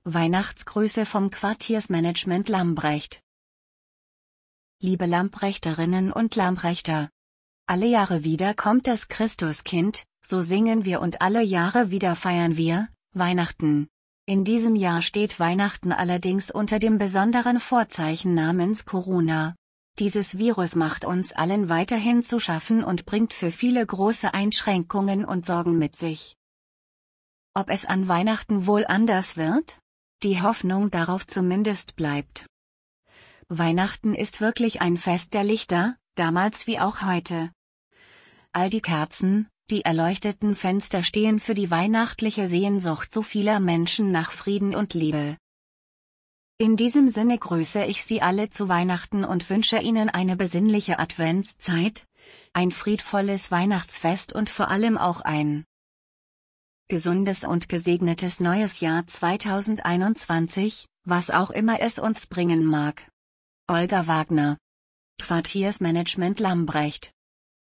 Weihnachtsgrüße vom Quartiersmanagement Lambrecht. Liebe Lambrechterinnen und Lambrechter. Alle Jahre wieder kommt das Christuskind, so singen wir und alle Jahre wieder feiern wir Weihnachten. In diesem Jahr steht Weihnachten allerdings unter dem besonderen Vorzeichen namens Corona. Dieses Virus macht uns allen weiterhin zu schaffen und bringt für viele große Einschränkungen und Sorgen mit sich. Ob es an Weihnachten wohl anders wird? Die Hoffnung darauf zumindest bleibt. Weihnachten ist wirklich ein Fest der Lichter, damals wie auch heute. All die Kerzen, die erleuchteten Fenster stehen für die weihnachtliche Sehnsucht so vieler Menschen nach Frieden und Liebe. In diesem Sinne grüße ich Sie alle zu Weihnachten und wünsche Ihnen eine besinnliche Adventszeit, ein friedvolles Weihnachtsfest und vor allem auch ein gesundes und gesegnetes neues Jahr 2021, was auch immer es uns bringen mag. Olga Wagner. Quartiersmanagement Lambrecht.